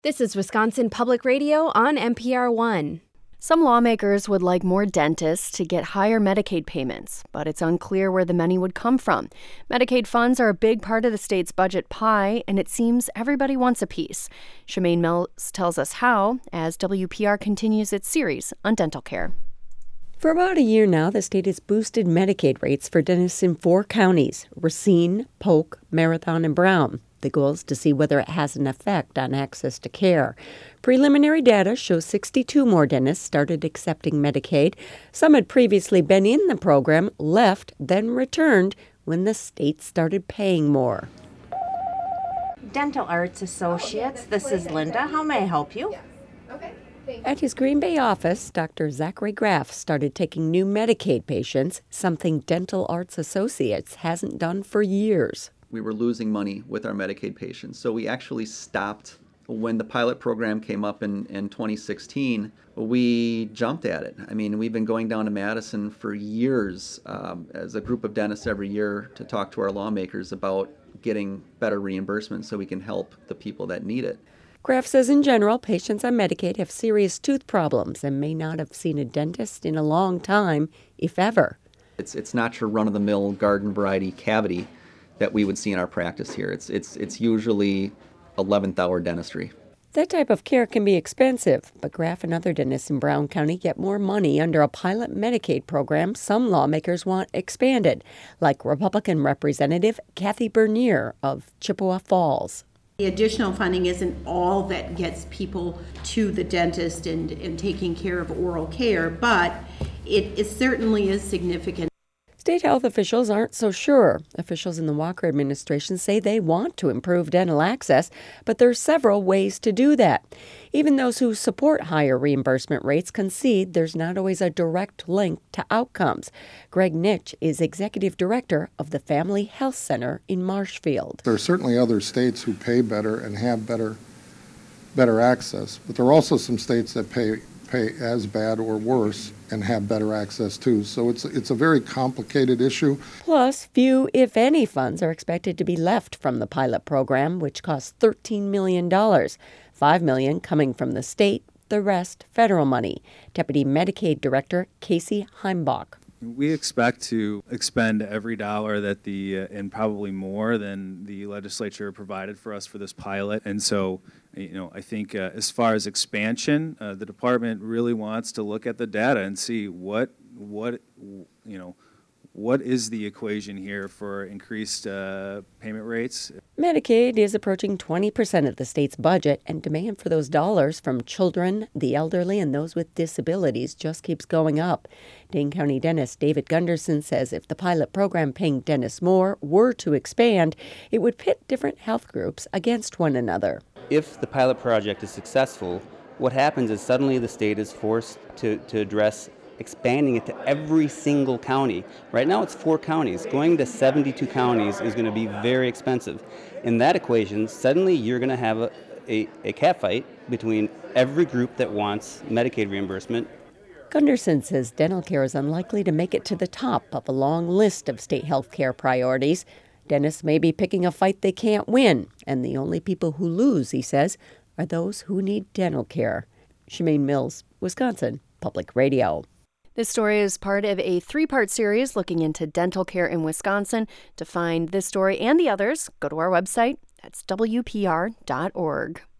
This is Wisconsin Public Radio on NPR One. Some lawmakers would like more dentists to get higher Medicaid payments, but it's unclear where the money would come from. Medicaid funds are a big part of the state's budget pie, and it seems everybody wants a piece. Shemaine Mills tells us how as WPR continues its series on dental care. For about a year now, the state has boosted Medicaid rates for dentists in 4 counties: Racine, Polk, Marathon, and Brown. The goal is to see whether it has an effect on access to care. Preliminary data shows 62 more dentists started accepting Medicaid. Some had previously been in the program, left, then returned when the state started paying more. Dental Arts Associates, this is Linda. How may I help you? At his Green Bay office, Dr. Zachary Graff started taking new Medicaid patients, something Dental Arts Associates hasn't done for years. We were losing money with our Medicaid patients, so we actually stopped. When the pilot program came up in 2016, we jumped at it. I mean, we've been going down to Madison for years as a group of dentists every year to talk to our lawmakers about getting better reimbursement so we can help the people that need it. Graff says in general, patients on Medicaid have serious tooth problems and may not have seen a dentist in a long time, if ever. It's not your run-of-the-mill garden variety cavity that we would see in our practice here. It's usually 11th hour dentistry. That type of care can be expensive, but Graff and other dentists in Brown County get more money under a pilot Medicaid program some lawmakers want expanded, like Republican Representative Kathy Bernier of Chippewa Falls. The additional funding isn't all that gets people to the dentist and taking care of oral care, but it certainly is significant. State health officials aren't so sure. Officials in the Walker administration say they want to improve dental access, but there are several ways to do that. Even those who support higher reimbursement rates concede there's not always a direct link to outcomes. Greg Nitsch is executive director of the Family Health Center in Marshfield. There are certainly other states who pay better and have better access, but there are also some states that pay as bad or worse and have better access too. So it's a very complicated issue. Plus, few, if any, funds are expected to be left from the pilot program, which costs $13 million. $5 million coming from the state, the rest federal money. Deputy Medicaid Director Casey Heimbach. We expect to expend every dollar that and probably more than the legislature provided for us for this pilot. And so, I think as far as expansion, the department really wants to look at the data and see what is the equation here for increased payment rates. Medicaid is approaching 20% of the state's budget, and demand for those dollars from children, the elderly, and those with disabilities just keeps going up. Dane County dentist David Gunderson says if the pilot program paying dentists more were to expand, it would pit different health groups against one another. If the pilot project is successful, what happens is suddenly the state is forced to address expanding it to every single county. Right now it's 4 counties. Going to 72 counties is going to be very expensive. In that equation, suddenly you're going to have a catfight between every group that wants Medicaid reimbursement. Gunderson says dental care is unlikely to make it to the top of a long list of state health care priorities. Dentists may be picking a fight they can't win, and the only people who lose, he says, are those who need dental care. Shemaine Mills, Wisconsin Public Radio. This story is part of a 3-part series looking into dental care in Wisconsin. To find this story and the others, go to our website. That's WPR.org.